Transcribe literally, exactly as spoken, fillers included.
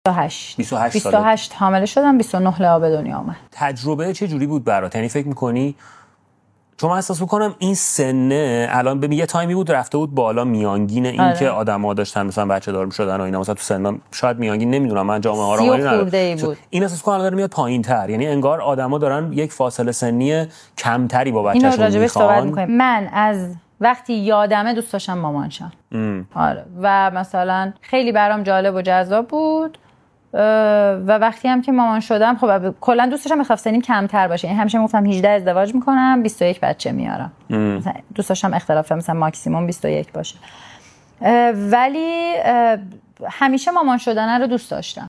و هشت بیست و هشت بیست و هشت حامله شدم، بیست و نه لعاب دنیا اومد. تجربه چه جوری بود برات؟ یعنی فکر می‌کنی، چون من احساس می‌کنم این سنه الان به یه تایمی بود رفته بود بالا میانگین این آره. که آدم‌ها داشتن مثلا بچه دار می‌شدن و اینا، مثلا تو سنم شاید میانگین نمیدونم من جامعه آماری ندارم، این احساس می‌کنم داره میاد پایین‌تر، یعنی انگار آدم‌ها دارن یک فاصله سنی کمتری با بچه‌شون می‌خوان. من از وقتی یادمه دوست داشتم مامان شم. آره و مثلا خیلی برام جالب و جذاب بود و وقتی هم که مامان شدم خب کلا دوست داشتم اختلاف سنیم کمتر باشه، یعنی همیشه میگفتم هجده ازدواج میکنم بیست و یک بچه میارم، مثلا دوست داشتم اختلاف مثلا ماکسیمم بیست و یک باشه، ولی همیشه مامان شدن رو دوست داشتم.